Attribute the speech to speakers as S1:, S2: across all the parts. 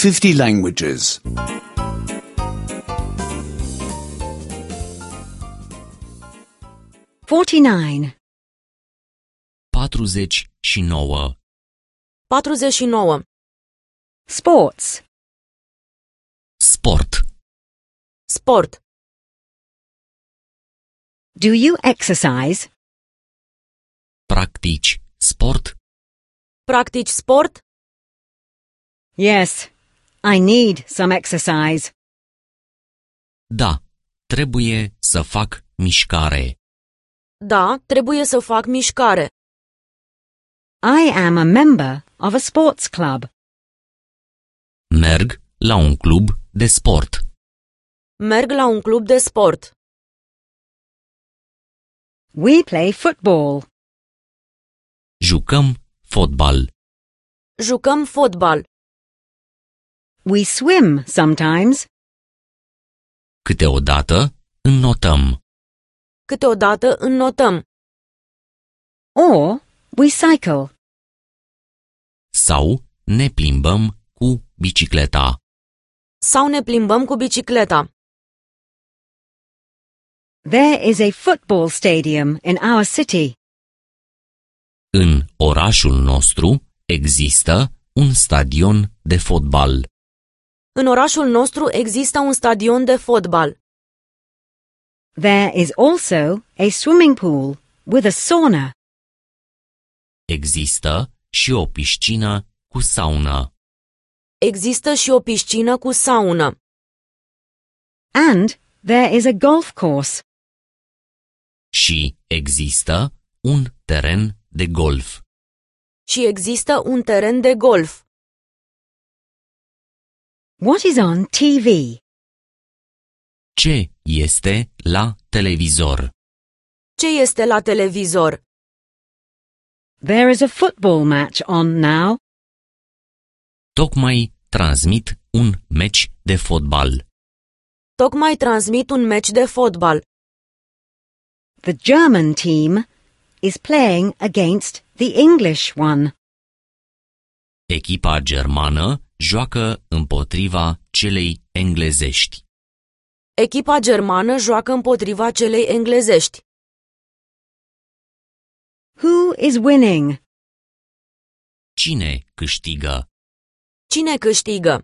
S1: 50 languages.
S2: 49.
S3: 49.
S4: 49.
S2: Sports.
S3: Sport.
S4: Sport.
S2: Do you exercise?
S3: Practici sport?
S4: Practici sport?
S2: Yes, I need some exercise.
S3: Da, trebuie să fac mișcare.
S4: Da, trebuie să fac mișcare.
S2: I am a member of a sports club.
S3: Merg la un club de sport.
S4: Merg la un club de sport.
S2: We play football.
S3: Jucăm fotbal.
S4: Jucăm fotbal.
S2: We swim sometimes.
S3: Câteodată înnotăm.
S4: Câteodată înnotăm.
S2: Or we cycle.
S3: Sau ne plimbăm cu bicicleta.
S4: Sau ne plimbăm cu bicicleta.
S2: There is a football stadium in our city.
S3: În orașul nostru există un stadion de fotbal.
S4: În orașul nostru există un stadion de fotbal.
S2: There is also a swimming pool with a sauna.
S3: Există și o piscină cu saună.
S4: Există și o piscină cu saună.
S2: And there is a golf course.
S3: Și există un teren de golf.
S4: Și există un teren de golf.
S2: What is on TV?
S3: Ce este la televizor?
S4: Ce este la televizor?
S2: There is a football match on now.
S3: Tocmai transmit un meci de fotbal.
S4: Tocmai transmit un meci de fotbal.
S2: The German team is playing against the English one.
S3: Echipa germană joacă împotriva celei englezești.
S4: Echipa germană joacă împotriva celei englezești.
S2: Who is winning?
S3: Cine câștigă?
S4: Cine câștigă?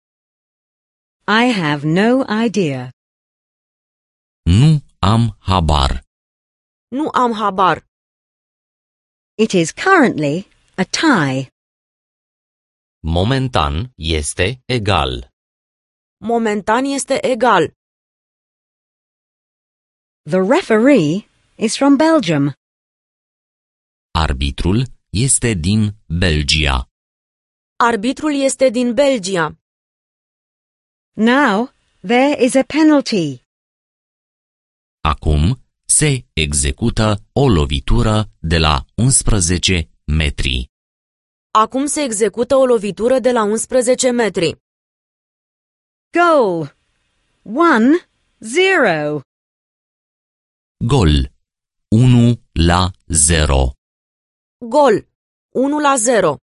S2: I have no idea.
S3: Nu am habar.
S4: Nu am habar.
S2: It is currently a tie.
S3: Momentan este egal.
S4: Momentan este egal.
S2: The referee is from Belgium.
S3: Arbitrul este din Belgia.
S4: Arbitrul este din Belgia.
S2: Now there is a penalty.
S3: Acum se execută o lovitură de la 11 metri.
S4: Acum se execută o lovitură de la 11 metri.
S2: Goal. 1-0.
S3: Gol 1-0.
S4: Gol 1-0.